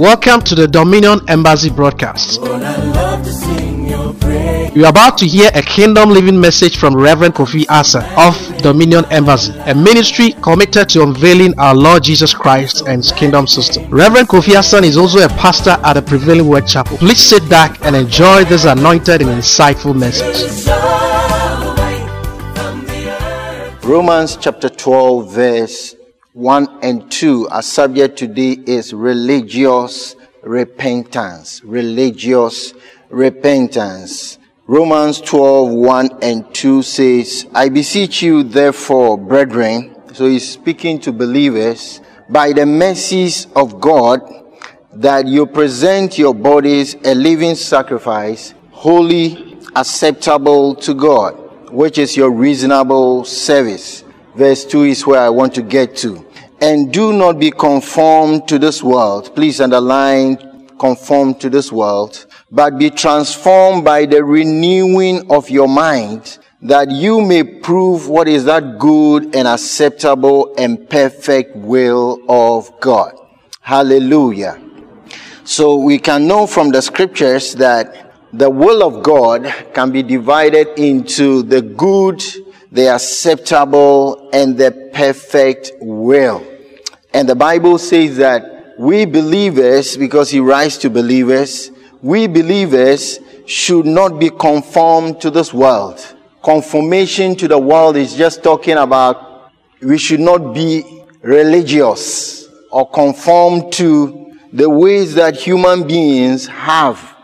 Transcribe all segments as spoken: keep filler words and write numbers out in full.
Welcome to the Dominion Embassy broadcast. You are about to hear a kingdom living message from Reverend Kofi Asa of Dominion Embassy, a ministry committed to unveiling our Lord Jesus Christ and His kingdom system. Reverend Kofi Asa is also a pastor at the Prevailing Word Chapel. Please sit back and enjoy this anointed and insightful message. Romans chapter twelve verse one and two. Our subject today is religious repentance. Religious repentance. Romans twelve, one and two says, I beseech you therefore, brethren, so he's speaking to believers, by the mercies of God, that you present your bodies a living sacrifice, holy, acceptable to God, which is your reasonable service. Verse two is where I want to get to. And do not be conformed to this world. Please underline conform to this world. But be transformed by the renewing of your mind, that you may prove what is that good and acceptable and perfect will of God. Hallelujah. So we can know from the scriptures that the will of God can be divided into the good, the acceptable, and the perfect will. And the Bible says that we believers, because He writes to believers, we believers should not be conformed to this world. Conformation to the world is just talking about we should not be religious or conform to the ways that human beings have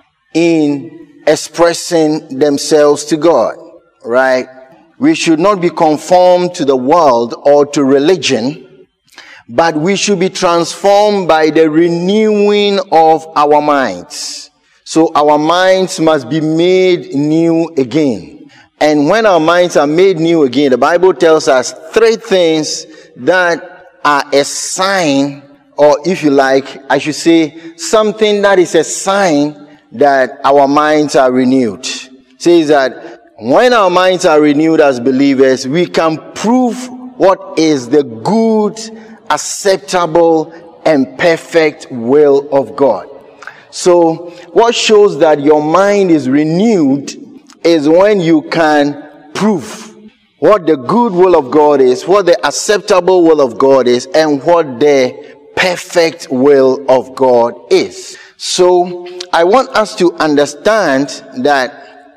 in expressing themselves to God, right? We should not be conformed to the world or to religion, but we should be transformed by the renewing of our minds. So our minds must be made new again. And when our minds are made new again, the Bible tells us three things that are a sign, or if you like, I should say, something that is a sign that our minds are renewed. It says that when our minds are renewed as believers, we can prove what is the good, acceptable, and perfect will of God. So, what shows that your mind is renewed is when you can prove what the good will of God is, what the acceptable will of God is, and what the perfect will of God is. So, I want us to understand that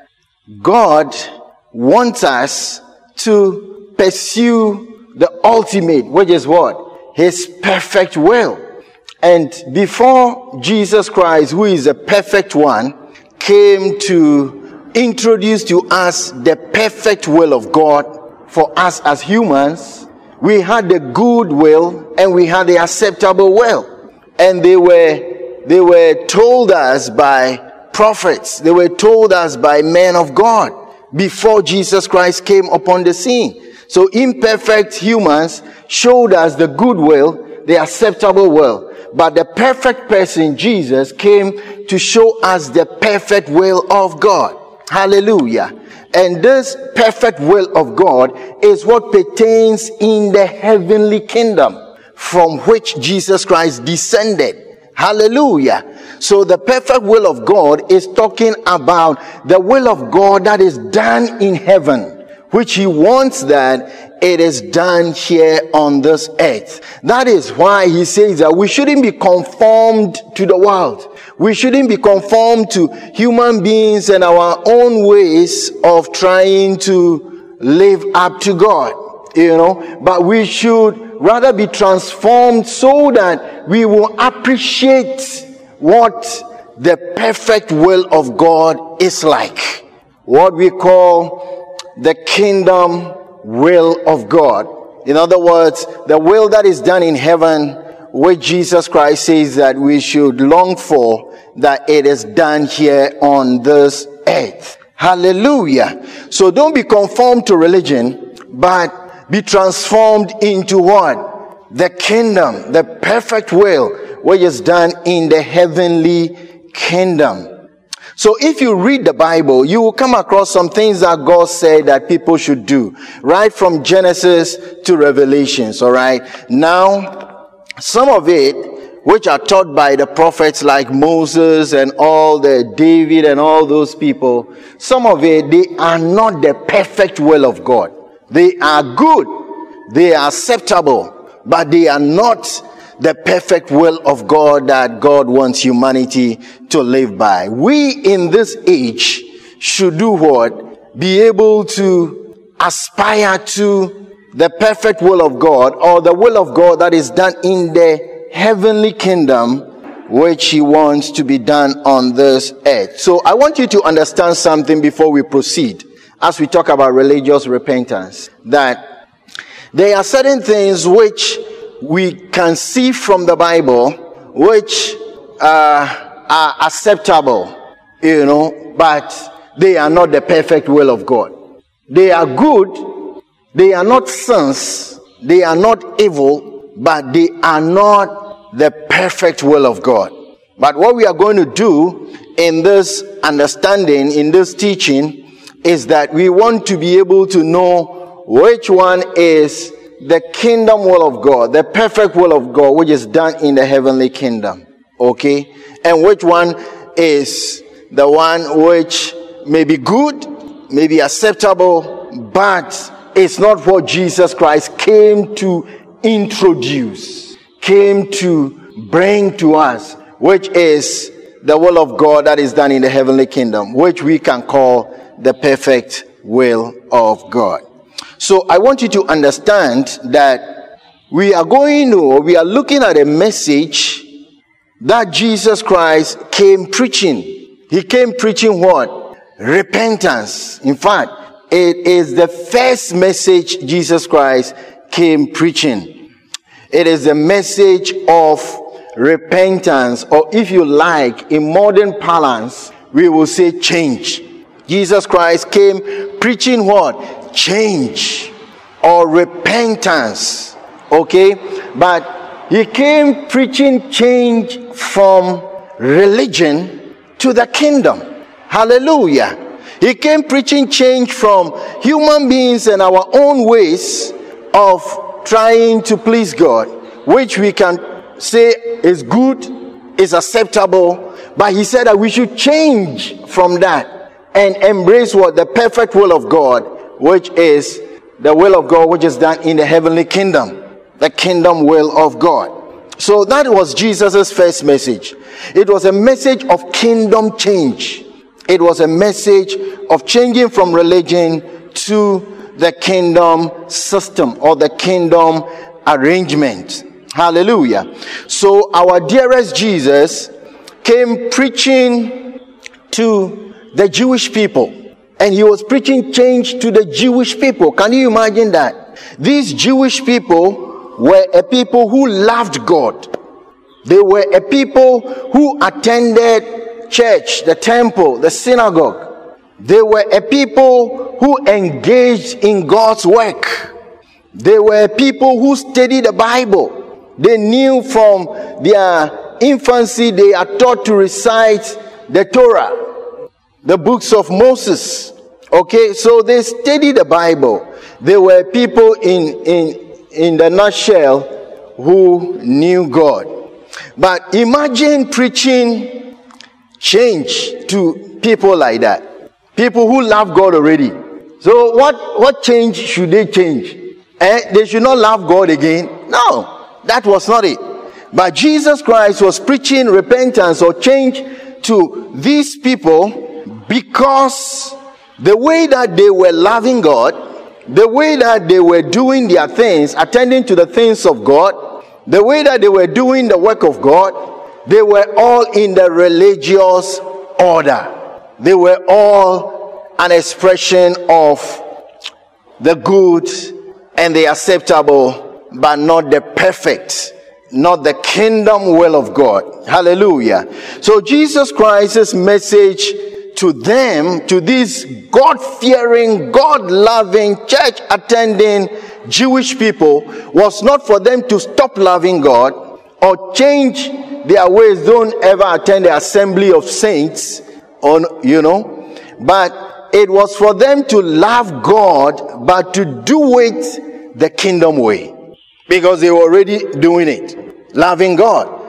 God wants us to pursue the ultimate, which is what? His perfect will. And before Jesus Christ, who is the perfect one, came to introduce to us the perfect will of God for us as humans, we had the good will and we had the acceptable will. And they were, they were told us by prophets, they were told us by men of God before Jesus Christ came upon the scene. So imperfect humans showed us the good will, the acceptable will. But the perfect person, Jesus, came to show us the perfect will of God. Hallelujah. And this perfect will of God is what pertains in the heavenly kingdom from which Jesus Christ descended. Hallelujah. So the perfect will of God is talking about the will of God that is done in heaven, which He wants that it is done here on this earth. That is why He says that we shouldn't be conformed to the world. We shouldn't be conformed to human beings and our own ways of trying to live up to God, you know, but we should rather be transformed so that we will appreciate what the perfect will of God is like. What we call the kingdom will of God. In other words, the will that is done in heaven, which Jesus Christ says that we should long for, that it is done here on this earth. Hallelujah. So don't be conformed to religion, but be transformed into what? The kingdom, the perfect will, which is done in the heavenly kingdom. So if you read the Bible, you will come across some things that God said that people should do, right from Genesis to Revelations, all right? Now, some of it which are taught by the prophets like Moses and all the David and all those people, some of it, they are not the perfect will of God. They are good, they are acceptable, but they are not the perfect will of God that God wants humanity to live by. We in this age should do what? Be able to aspire to the perfect will of God, or the will of God that is done in the heavenly kingdom, which he wants to be done on this earth. So I want you to understand something before we proceed, as we talk about religious repentance, that there are certain things which we can see from the Bible which uh, are acceptable, you know, but they are not the perfect will of God. They are good, they are not sins, they are not evil, but they are not the perfect will of God. But what we are going to do in this understanding, in this teaching, is that we want to be able to know which one is the kingdom will of God, the perfect will of God, which is done in the heavenly kingdom. Okay? And which one is the one which may be good, may be acceptable, but it's not what Jesus Christ came to introduce, came to bring to us, which is the will of God that is done in the heavenly kingdom, which we can call the perfect will of God. So I want you to understand that we are going to, or we are looking at a message that Jesus Christ came preaching. He came preaching what? Repentance. In fact, it is the first message Jesus Christ came preaching. It is the message of repentance, or if you like, in modern parlance, we will say change. Jesus Christ came preaching what? Change or repentance. Okay? But he came preaching change from religion to the kingdom. Hallelujah. He came preaching change from human beings and our own ways of trying to please God, which we can say is good, is acceptable, but he said that we should change from that and embrace what? The perfect will of God, which is the will of God which is done in the heavenly kingdom, the kingdom will of God. So that was Jesus' first message. It was a message of kingdom change. It was a message of changing from religion to the kingdom system or the kingdom arrangement. Hallelujah. So our dearest Jesus came preaching to the Jewish people, and he was preaching change to the Jewish people. Can you imagine that? These Jewish people were a people who loved God. They were a people who attended church, the temple, the synagogue. They were a people who engaged in God's work. They were people who studied the Bible. They knew from their infancy, they are taught to recite the Torah, the books of Moses. Okay, so they studied the Bible. They were people in, in, in the nutshell who knew God. But imagine preaching change to people like that. People who love God already. So what, what change should they change? Eh? They should not love God again? No, that was not it. But Jesus Christ was preaching repentance or change to these people because the way that they were loving God, the way that they were doing their things, attending to the things of God, the way that they were doing the work of God, they were all in the religious order. They were all an expression of the good and the acceptable, but not the perfect, not the kingdom will of God. Hallelujah. So Jesus Christ's message to them, to these God-fearing, God-loving, church-attending Jewish people, was not for them to stop loving God or change their ways. Don't ever attend the assembly of saints, on you know, but it was for them to love God, but to do it the kingdom way, because they were already doing it, loving God.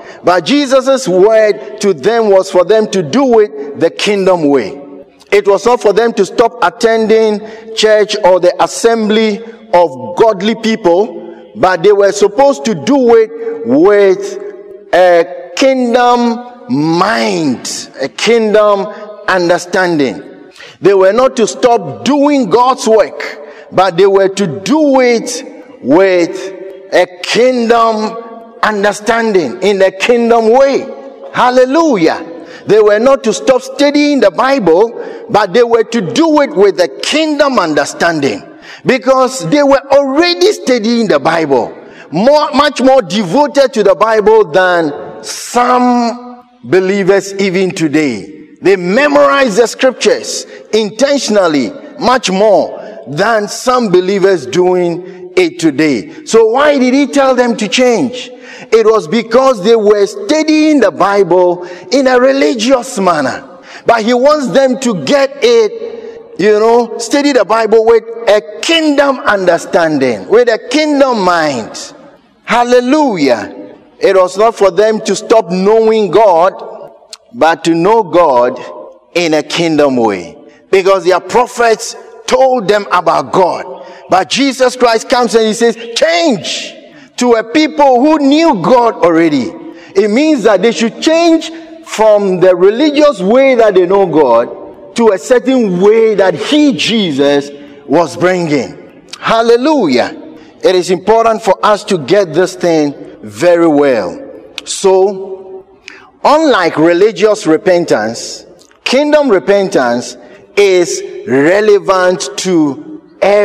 But Jesus' word to them was for them to do it the kingdom way. It was not for them to stop attending church or the assembly of godly people, but they were supposed to do it with a kingdom mind, a kingdom understanding. They were not to stop doing God's work, but they were to do it with a kingdom understanding, in a kingdom way. Hallelujah. They were not to stop studying the Bible, but they were to do it with a kingdom understanding, because they were already studying the Bible, more, much more devoted to the Bible than some believers even today. They memorize the scriptures intentionally, much more than some believers doing it today. So why did he tell them to change? It was because they were studying the Bible in a religious manner. But he wants them to get it, you know, study the Bible with a kingdom understanding, with a kingdom mind. Hallelujah. It was not for them to stop knowing God, but to know God in a kingdom way. Because their prophets told them about God. But Jesus Christ comes and he says, change. To a people who knew God already. It means that they should change from the religious way that they know God to a certain way that he, Jesus, was bringing. Hallelujah. It is important for us to get this thing very well. So, unlike religious repentance, kingdom repentance is relevant to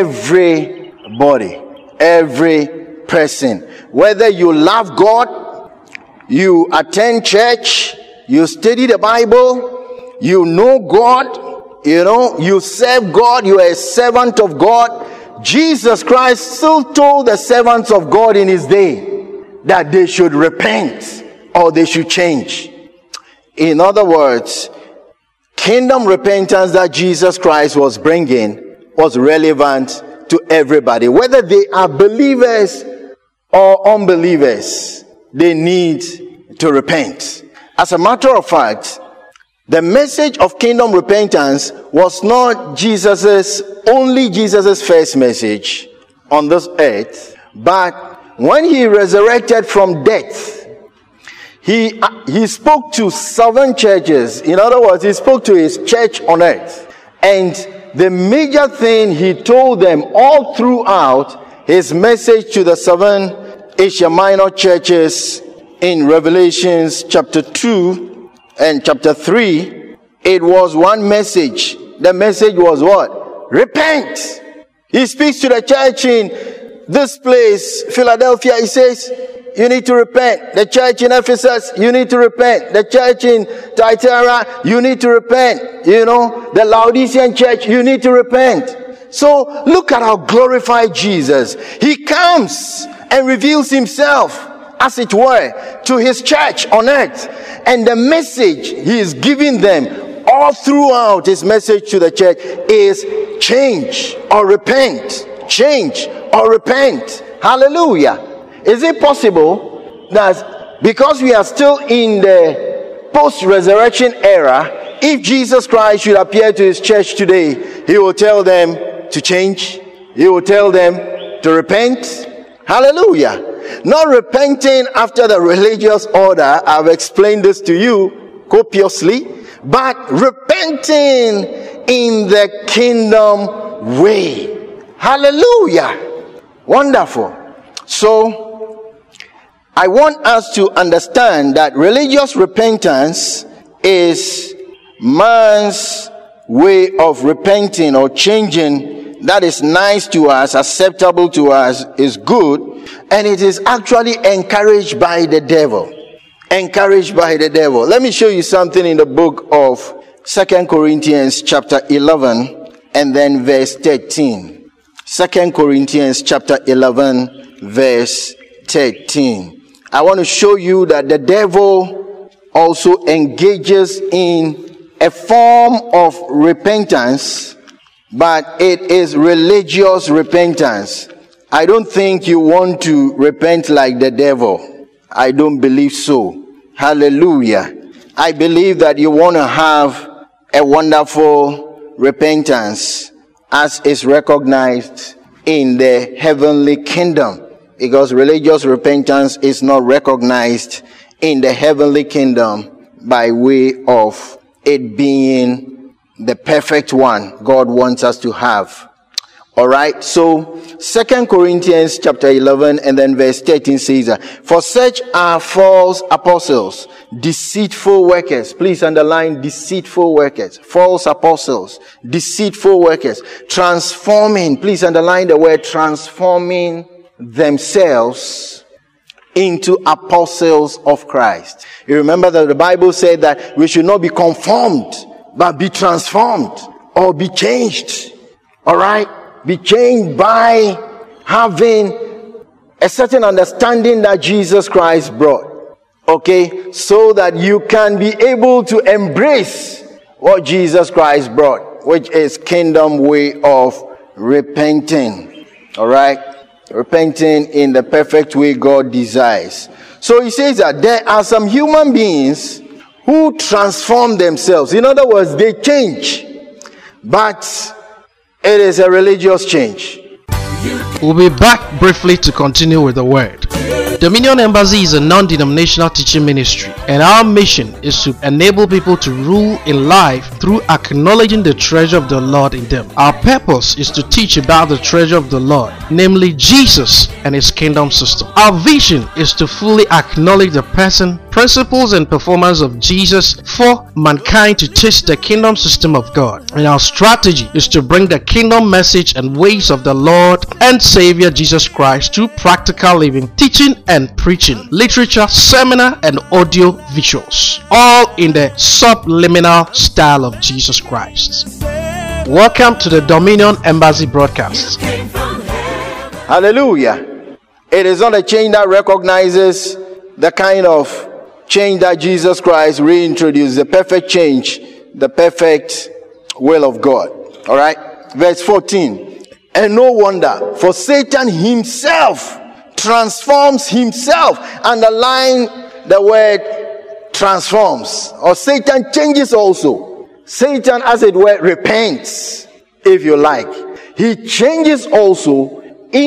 everybody, every person. Whether you love God, you attend church, you study the Bible, you know God, you know, you serve God, you are a servant of God. Jesus Christ still told the servants of God in his day that they should repent or they should change. In other words, kingdom repentance that Jesus Christ was bringing was relevant to everybody. Whether they are believers or unbelievers, they need to repent. As a matter of fact, the message of kingdom repentance was not Jesus's, only Jesus's first message on this earth, but when he resurrected from death, he, he spoke to seven churches. In other words, he spoke to his church on earth. And the major thing he told them all throughout his message to the seven Asia Minor churches in Revelations chapter two and chapter three, it was one message. The message was what? Repent. He speaks to the church in this place, Philadelphia. He says, you need to repent. The church in Ephesus, you need to repent. The church in Thyatira, you need to repent. You know, the Laodicean church, you need to repent. So look at how glorified Jesus. He comes and reveals himself, as it were, to his church on earth. And the message he is giving them all throughout his message to the church is change or repent. Change or repent. Hallelujah. Is it possible that because we are still in the post-resurrection era, if Jesus Christ should appear to his church today, he will tell them to change? He will tell them to repent? Hallelujah. Not repenting after the religious order, I've explained this to you copiously, but repenting in the kingdom way. Hallelujah. Wonderful. So, I want us to understand that religious repentance is man's way of repenting or changing that is nice to us, acceptable to us, is good, and it is actually encouraged by the devil. Encouraged by the devil. Let me show you something in the book of Second Corinthians chapter eleven and then verse thirteen. Second Corinthians chapter eleven verse thirteen. I want to show you that the devil also engages in a form of repentance, but it is religious repentance. I don't think you want to repent like the devil. I don't believe so. Hallelujah. I believe that you want to have a wonderful repentance as is recognized in the heavenly kingdom, because religious repentance is not recognized in the heavenly kingdom by way of it being the perfect one God wants us to have. All right, so Second Corinthians chapter eleven and then verse thirteen says, for such are false apostles, deceitful workers. Please underline deceitful workers. False apostles, deceitful workers, transforming, please underline the word transforming themselves into apostles of Christ. You remember that the Bible said that we should not be conformed, but be transformed or be changed. All right? Be changed by having a certain understanding that Jesus Christ brought. Okay? So that you can be able to embrace what Jesus Christ brought, which is kingdom way of repenting. All right? Repenting in the perfect way God desires. So he says that there are some human beings who transform themselves. In other words, they change. But it is a religious change. We'll be back briefly to continue with the word. Dominion Embassy is a non-denominational teaching ministry, and our mission is to enable people to rule in life through acknowledging the treasure of the Lord in them. Our purpose is to teach about the treasure of the Lord, namely Jesus and his kingdom system. Our vision is to fully acknowledge the person, principles, and performance of Jesus for mankind to taste the kingdom system of God. And our strategy is to bring the kingdom message and ways of the Lord and Savior Jesus Christ to practical living, teaching and preaching, literature, seminar, and audio visuals, all in the subliminal style of Jesus Christ. Welcome to the Dominion Embassy broadcast. Hallelujah. It is not a change that recognizes the kind of change that Jesus Christ reintroduced, the perfect change, the perfect will of God. All right. Verse fourteen. And no wonder, for Satan himself transforms himself. Underline the word transforms. Or Satan changes also. Satan, as it were, repents, if you like. He changes also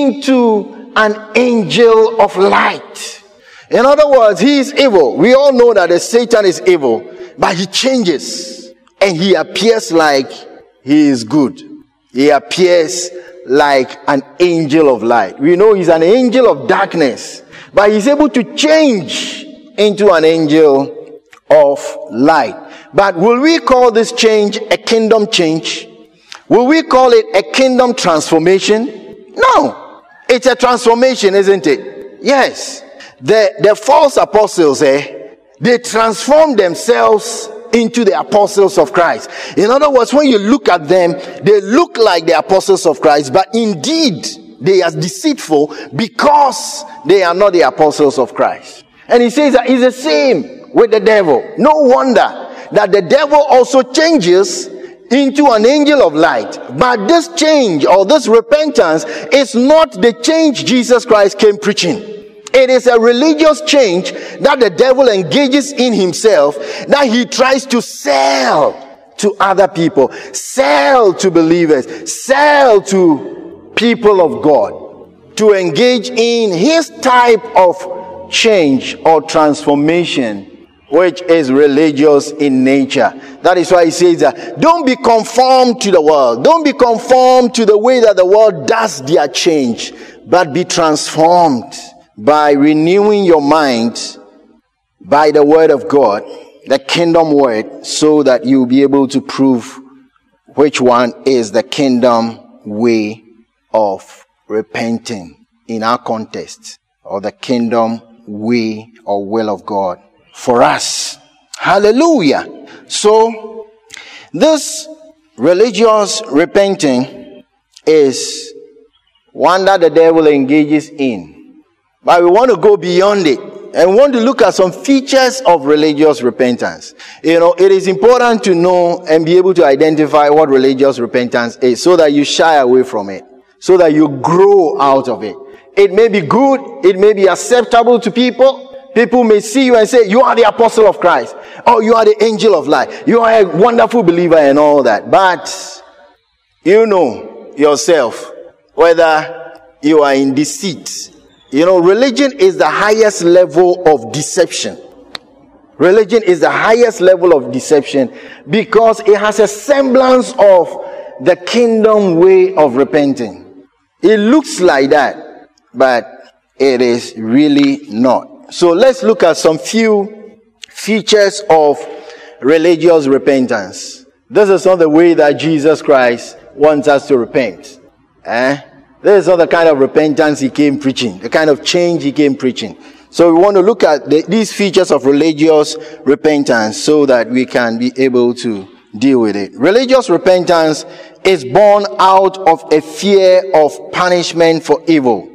into an angel of light. In other words, he is evil. We all know that the Satan is evil, but he changes and he appears like he is good. He appears like an angel of light. We know he's an angel of darkness, but he's able to change into an angel of light. But will we call this change a kingdom change? Will we call it a kingdom transformation? No. It's a transformation, isn't it? Yes. The, the false apostles, eh, they transform themselves into the apostles of Christ. In other words, when you look at them, they look like the apostles of Christ, but indeed they are deceitful because they are not the apostles of Christ. And he says that it's the same with the devil. No wonder that the devil also changes into an angel of light. But this change or this repentance is not the change Jesus Christ came preaching. It is a religious change that the devil engages in himself, that he tries to sell to other people, sell to believers, sell to people of God, to engage in his type of change or transformation, which is religious in nature. That is why he says that don't be conformed to the world. Don't be conformed to the way that the world does their change, but be transformed by renewing your mind by the word of God, the kingdom word, so that you'll be able to prove which one is the kingdom way of repenting in our context, or the kingdom way or will of God for us. Hallelujah. So this religious repenting is one that the devil engages in. But we want to go beyond it and want to look at some features of religious repentance. You know, it is important to know and be able to identify what religious repentance is so that you shy away from it, so that you grow out of it. It may be good, it may be acceptable to people, People may see you and say, you are the apostle of Christ, or you are the angel of light, you are a wonderful believer and all that. But you know yourself whether you are in deceit. You know, religion is the highest level of deception. Religion is the highest level of deception because it has a semblance of the kingdom way of repenting. It looks like that, but it is really not. So let's look at some few features of religious repentance. This is not the way that Jesus Christ wants us to repent. Eh? This is not the kind of repentance he came preaching, the kind of change he came preaching. So we want to look at the, these features of religious repentance so that we can be able to deal with it. Religious repentance is born out of a fear of punishment for evil.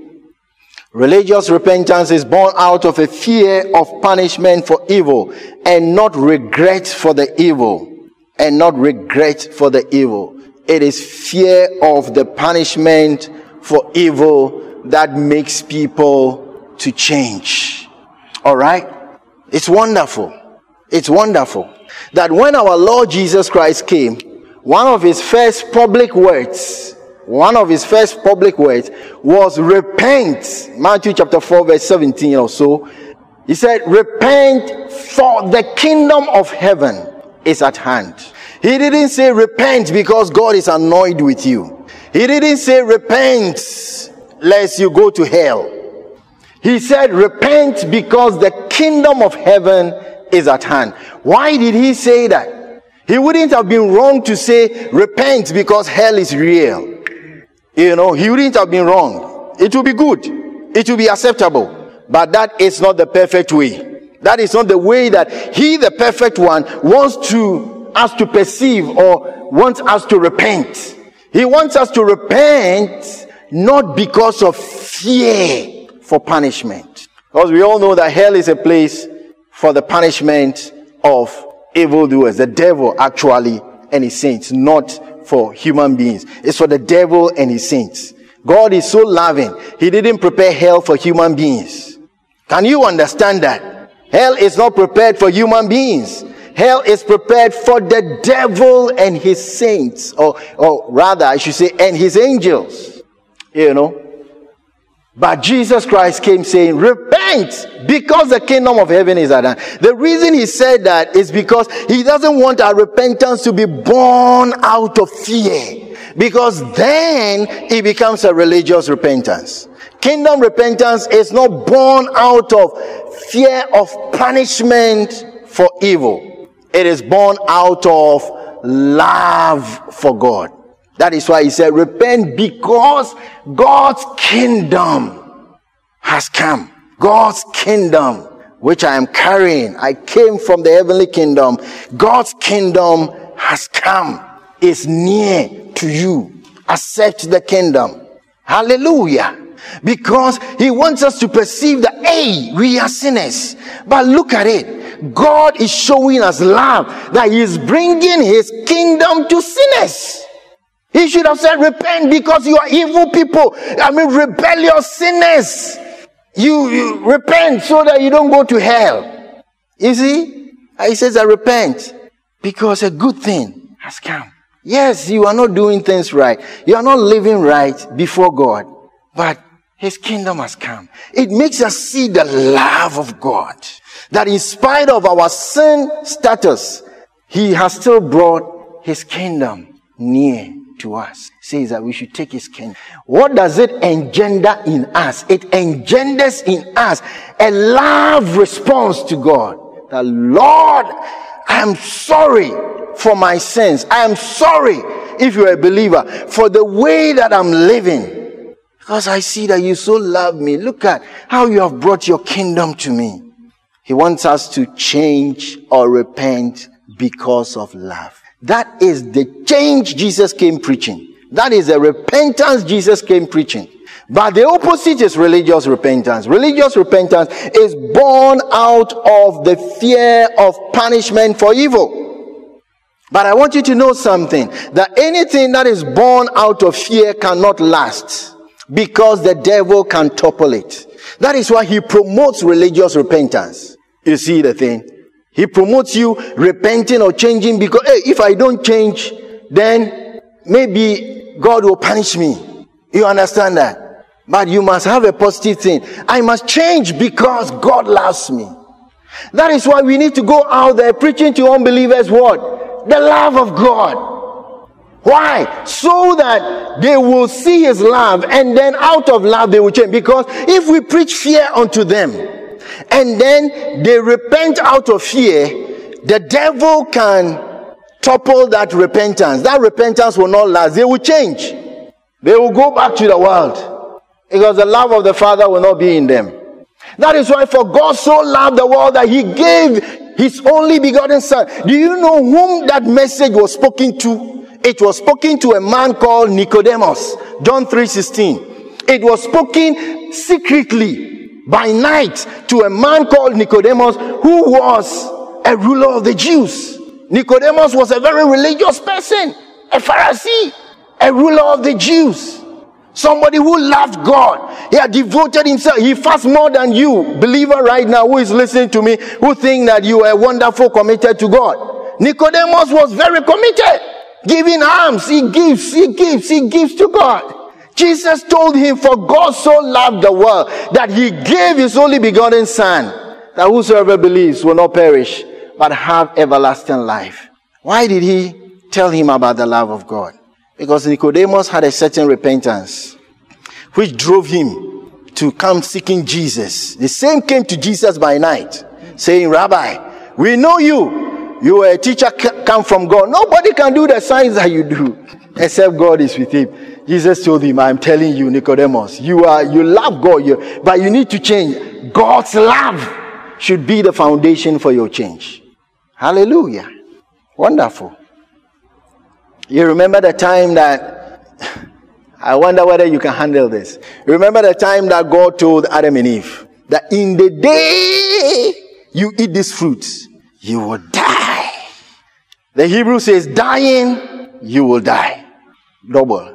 Religious repentance is born out of a fear of punishment for evil and not regret for the evil. And not regret for the evil. It is fear of the punishment for evil that makes people to change. All right? It's wonderful. It's wonderful that when our Lord Jesus Christ came, one of his first public words, one of his first public words was repent. Matthew chapter four verse seventeen or so. He said, repent, for the kingdom of heaven is at hand. He didn't say repent because God is annoyed with you. He didn't say repent lest you go to hell. He said repent because the kingdom of heaven is at hand. Why did he say that? He wouldn't have been wrong to say repent because hell is real. You know, he wouldn't have been wrong. It will be good. It will be acceptable. But that is not the perfect way. That is not the way that he, the perfect one, wants to us to perceive or wants us to repent. He wants us to repent not because of fear for punishment. Because we all know that hell is a place for the punishment of evildoers. The devil actually and his saints, not for human beings. It's for the devil and his saints. God is so loving. He didn't prepare hell for human beings. Can you understand that? Hell is not prepared for human beings. Hell is prepared for the devil and his saints. Or, or rather, I should say, and his angels. You know. But Jesus Christ came saying, repent because the kingdom of heaven is at hand. The reason he said that is because he doesn't want our repentance to be born out of fear. Because then it becomes a religious repentance. Kingdom repentance is not born out of fear of punishment for evil. It is born out of love for God. That is why he said, repent because God's kingdom has come. God's kingdom, which I am carrying. I came from the heavenly kingdom. God's kingdom has come. Is near to you. Accept the kingdom. Hallelujah. Because he wants us to perceive that, hey, we are sinners. But look at it. God is showing us love, that he is bringing his kingdom to sinners. He should have said, repent because you are evil people. I mean, rebellious sinners. You, you repent so that you don't go to hell. You see? He says, I repent because a good thing has come. Yes, you are not doing things right. You are not living right before God. But his kingdom has come. It makes us see the love of God. That in spite of our sin status, he has still brought his kingdom near to us. Says that we should take his kingdom. What does it engender in us? It engenders in us a love response to God. The Lord, I am sorry for my sins. I am sorry, if you are a believer, for the way that I'm living. Because I see that you so love me. Look at how you have brought your kingdom to me. He wants us to change or repent because of love. That is the change Jesus came preaching. That is the repentance Jesus came preaching. But the opposite is religious repentance. Religious repentance is born out of the fear of punishment for evil. But I want you to know something, that anything that is born out of fear cannot last, because the devil can topple it. That is why he promotes religious repentance. You see the thing? He promotes you repenting or changing because, hey, if I don't change, then maybe God will punish me. You understand that? But you must have a positive thing. I must change because God loves me. That is why we need to go out there preaching to unbelievers what? The love of God. Why? So that they will see his love, and then out of love they will change. Because if we preach fear unto them, and then they repent out of fear, the devil can topple that repentance. That repentance will not last. They will change. They will go back to the world. Because the love of the Father will not be in them. That is why for God so loved the world that he gave his only begotten Son. Do you know whom that message was spoken to? It was spoken to a man called Nicodemus. John three sixteen. It was spoken secretly by night to a man called Nicodemus, who was a ruler of the Jews. Nicodemus was a very religious person, a Pharisee, a ruler of the Jews. Somebody who loved God. He had devoted himself. He fasts more than you, believer right now who is listening to me, who think that you are wonderful, committed to God. Nicodemus was very committed. Giving alms. He gives, he gives, he gives to God. Jesus told him, for God so loved the world that he gave his only begotten Son, that whosoever believes will not perish, but have everlasting life. Why did he tell him about the love of God? Because Nicodemus had a certain repentance, which drove him to come seeking Jesus. The same came to Jesus by night, saying, Rabbi, we know you. You are a teacher come from God. Nobody can do the signs that you do, except God is with him. Jesus told him, I'm telling you, Nicodemus, you are you love God, you, but you need to change. God's love should be the foundation for your change. Hallelujah. Wonderful. You remember the time that, I wonder whether you can handle this. You remember the time that God told Adam and Eve that in the day you eat this fruit, you will die. The Hebrew says, dying, you will die. Double.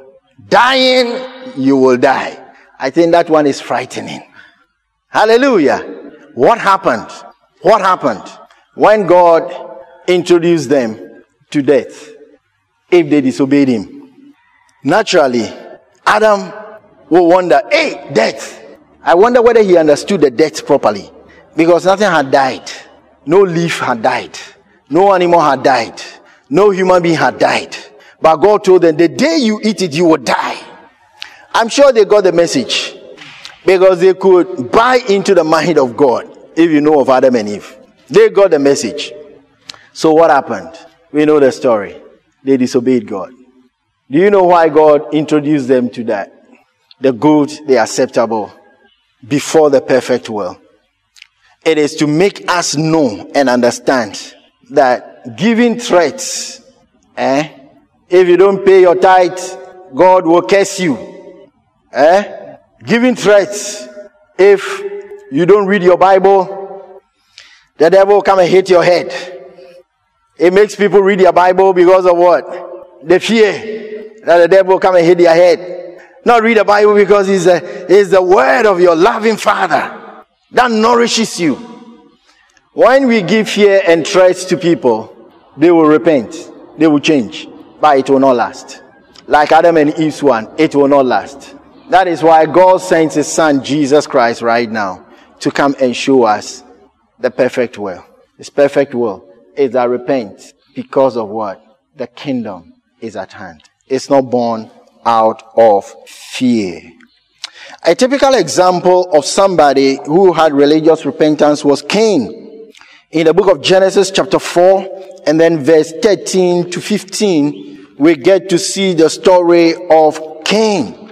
Dying, you will die. I think that one is frightening. Hallelujah. What happened? What happened when God introduced them to death? If they disobeyed him, naturally, Adam will wonder, hey, death. I wonder whether he understood the death properly. Because nothing had died. No leaf had died. No animal had died. No human being had died. But God told them, the day you eat it, you will die. I'm sure they got the message. Because they could buy into the mind of God. If you know of Adam and Eve. They got the message. So what happened? We know the story. They disobeyed God. Do you know why God introduced them to that? The good, the acceptable, before the perfect will. It is to make us know and understand that giving threats, eh? If you don't pay your tithe, God will curse you. Eh? Giving threats, if you don't read your Bible, the devil will come and hit your head. It makes people read their Bible because of what? The fear that the devil will come and hit their head. Not read the Bible because it's, a, it's the word of your loving Father that nourishes you. When we give fear and threats to people, they will repent. They will change. But it will not last. Like Adam and Eve's one, it will not last. That is why God sends his Son, Jesus Christ, right now to come and show us the perfect will. His perfect will is that repent because of what? The kingdom is at hand. It's not born out of fear. A typical example of somebody who had religious repentance was Cain. In the book of Genesis chapter four and then verse thirteen to fifteen, we get to see the story of Cain.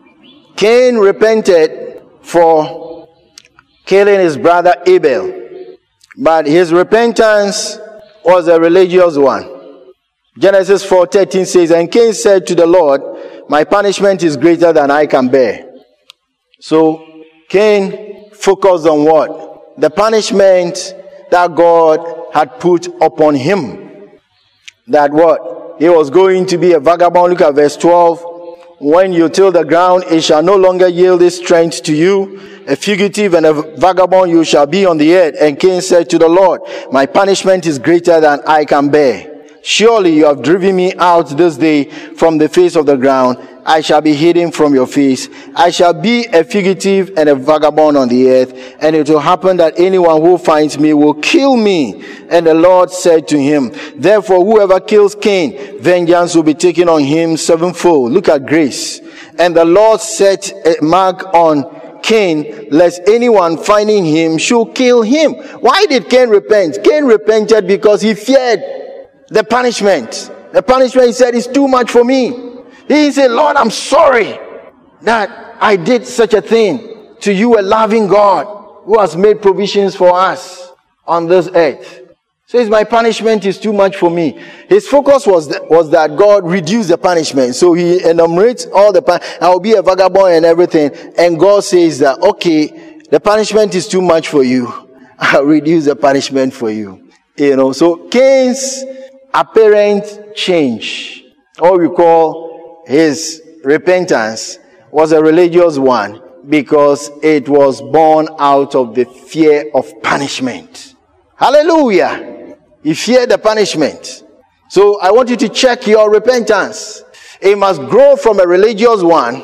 Cain repented for killing his brother Abel, but his repentance was a religious one. Genesis four thirteen says, and Cain said to the Lord, my punishment is greater than I can bear. So Cain focused on what? The punishment that God had put upon him. That what? He was going to be a vagabond. Look at verse twelve When you till the ground, it shall no longer yield its strength to you. A fugitive and a vagabond you shall be on the earth. And Cain said to the Lord, my punishment is greater than I can bear. Surely you have driven me out this day from the face of the ground. I shall be hidden from your face. I shall be a fugitive and a vagabond on the earth. And it will happen that anyone who finds me will kill me. And the Lord said to him, therefore whoever kills Cain, vengeance will be taken on him sevenfold. Look at grace. And the Lord set a mark on Cain, lest anyone finding him should kill him. Why did Cain repent? Cain repented because he feared the punishment. The punishment, he said, is too much for me. He said, Lord, I'm sorry that I did such a thing to you, a loving God who has made provisions for us on this earth. Says, my punishment is too much for me. His focus was that, was that God reduced the punishment. So he enumerates all the punishment. I will be a vagabond and everything. And God says that, okay, the punishment is too much for you. I'll reduce the punishment for you. You know, so Cain's apparent change, or we call his repentance, was a religious one because it was born out of the fear of punishment. Hallelujah. He feared the punishment. So I want you to check your repentance. It must grow from a religious one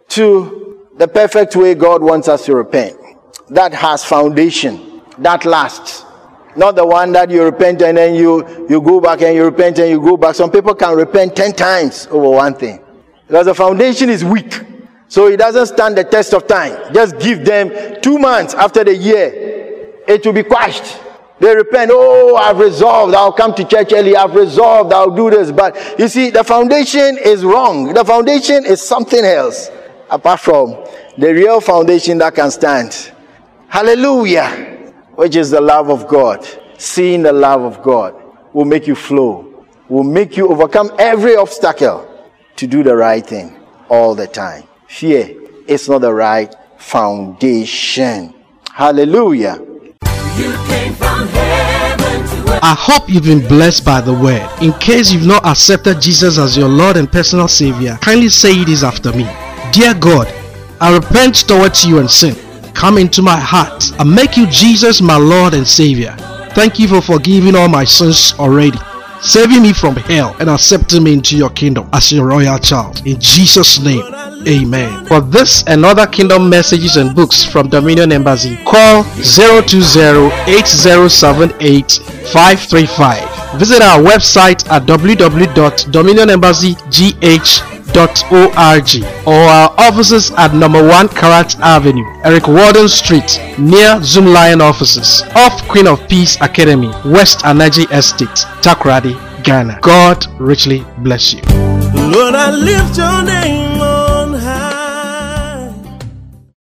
to the perfect way God wants us to repent. That has foundation. That lasts. Not the one that you repent and then you, you go back and you repent and you go back. Some people can repent ten times over one thing. Because the foundation is weak. So it doesn't stand the test of time. Just give them two months after the year. It will be quashed. They repent. Oh, I've resolved. I'll come to church early. I've resolved. I'll do this. But you see, the foundation is wrong. The foundation is something else. Apart from the real foundation that can stand. Hallelujah. Which is the love of God. Seeing the love of God will make you flow. Will make you overcome every obstacle to do the right thing all the time. Fear is not the right foundation. Hallelujah. You came from heaven to earth. I hope you've been blessed by the word. In case you've not accepted Jesus as your Lord and personal Savior, kindly say this after me. Dear God, I repent towards you and sin. Come into my heart and make you Jesus my Lord and Savior. Thank you for forgiving all my sins already, saving me from hell and accepting me into your kingdom as your royal child. In Jesus' name, amen. For this and other kingdom messages and books from Dominion Embassy, call zero two zero, eight zero seven eight, five three five. Visit our website at w w w dot dominion embassy g h dot org or our offices at number one Karat Avenue, Eric Warden Street, near Zoom Lion offices, off Queen of Peace Academy, West Anaji Estate, Takoradi, Ghana. God richly bless you. Lord, I lift your name.